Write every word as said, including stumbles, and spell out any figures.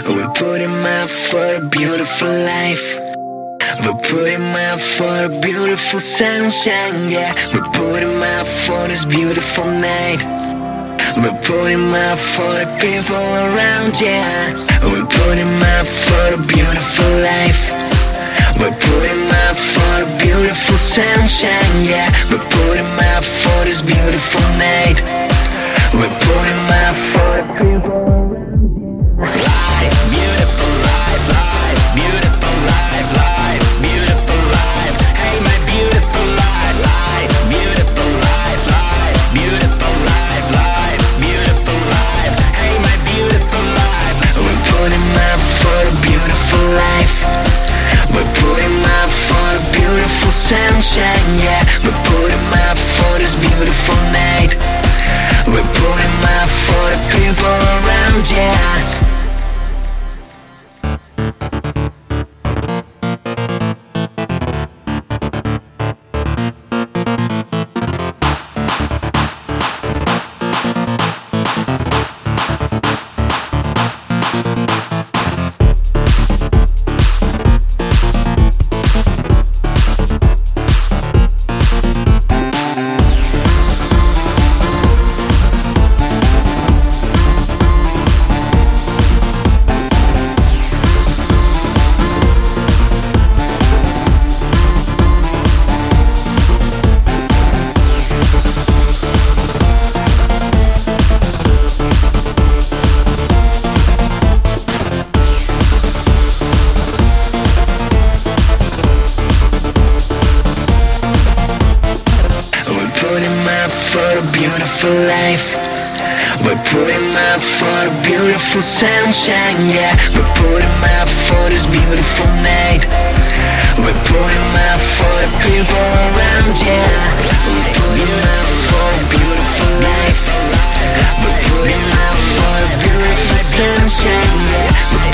We're putting up for a beautiful life. We're putting up for a beautiful sunshine, yeah. We're putting up for this beautiful night. We're putting up for the people around, yeah. We're putting up for a beautiful life. We're putting up for a beautiful sunshine, yeah. We're putting up for this beautiful night. We're putting up for the people around, yeah. Life, beautiful life, life, beautiful life, life, beautiful life. Hey, my beautiful life, life, beautiful life, life, beautiful life, life, beautiful life. Hey, my beautiful life. We're putting up for a beautiful life. We're putting up for a beautiful sunshine, yeah. We're putting up for this beautiful night. We're putting up for the people around, yeah. Beautiful life. We're putting up for a beautiful sunshine, yeah. We're putting up for this beautiful night. We're putting up for the people around, yeah. We're putting up for a beautiful life. We're putting up for a beautiful sunshine, yeah. We're